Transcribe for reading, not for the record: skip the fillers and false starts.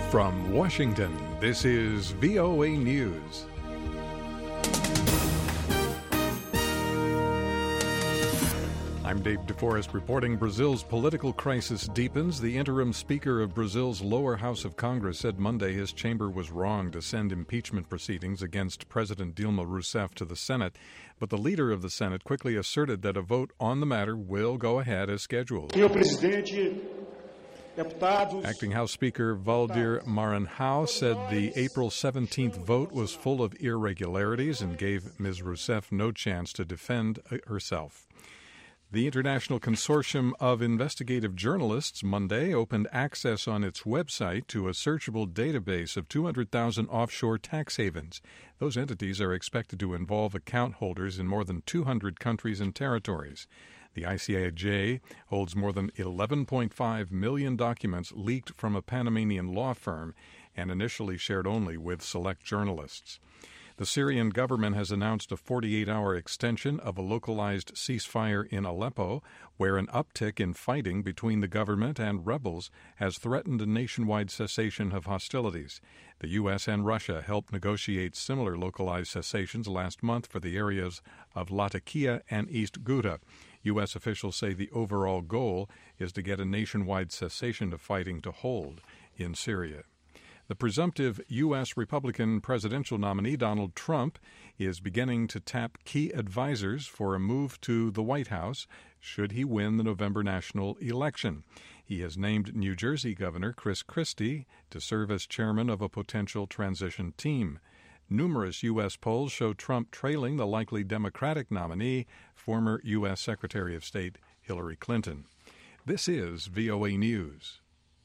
From Washington, this is VOA News. I'm Dave DeForest reporting Brazil's political crisis deepens. The interim speaker of Brazil's lower house of Congress said Monday his chamber was wrong to send impeachment proceedings against President Dilma Rousseff to the Senate. But the leader of the Senate quickly asserted that a vote on the matter will go ahead as scheduled. Acting House Speaker Valdir Maranhão said the April 17th vote was full of irregularities and gave Ms. Rousseff no chance to defend herself. The International Consortium of Investigative Journalists Monday opened access on its website to a searchable database of 200,000 offshore tax havens. Those entities are expected to involve account holders in more than 200 countries and territories. The ICIJ holds more than 11.5 million documents leaked from a Panamanian law firm and initially shared only with select journalists. The Syrian government has announced a 48-hour extension of a localized ceasefire in Aleppo, where an uptick in fighting between the government and rebels has threatened a nationwide cessation of hostilities. The U.S. and Russia helped negotiate similar localized cessations last month for the areas of Latakia and East Ghouta. U.S. officials say the overall goal is to get a nationwide cessation of fighting to hold in Syria. The presumptive U.S. Republican presidential nominee Donald Trump is beginning to tap key advisors for a move to the White House should he win the November national election. He has named New Jersey Governor Chris Christie to serve as chairman of a potential transition team. Numerous U.S. polls show Trump trailing the likely Democratic nominee, former U.S. Secretary of State Hillary Clinton. This is VOA News.